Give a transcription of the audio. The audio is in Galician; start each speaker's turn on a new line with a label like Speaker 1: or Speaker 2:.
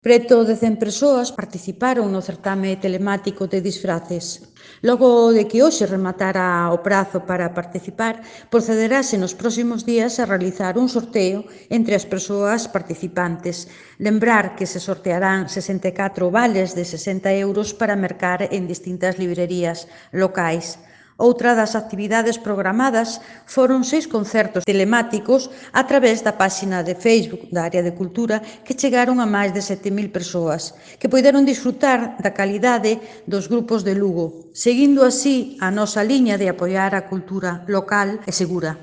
Speaker 1: Preto de 100 persoas participaron no certame telemático de disfraces. Logo de que hoxe rematara o prazo para participar, procederase nos próximos días a realizar un sorteo entre as persoas participantes. Lembrar que se sortearán 64 vales de 60 euros para mercar en distintas librerías locais. Outra das actividades programadas foron 6 concertos telemáticos a través da páxina de Facebook da Área de Cultura que chegaron a máis de 7.000 persoas, que poideron disfrutar da calidade dos grupos de Lugo, seguindo así a nosa liña de apoiar a cultura local e segura.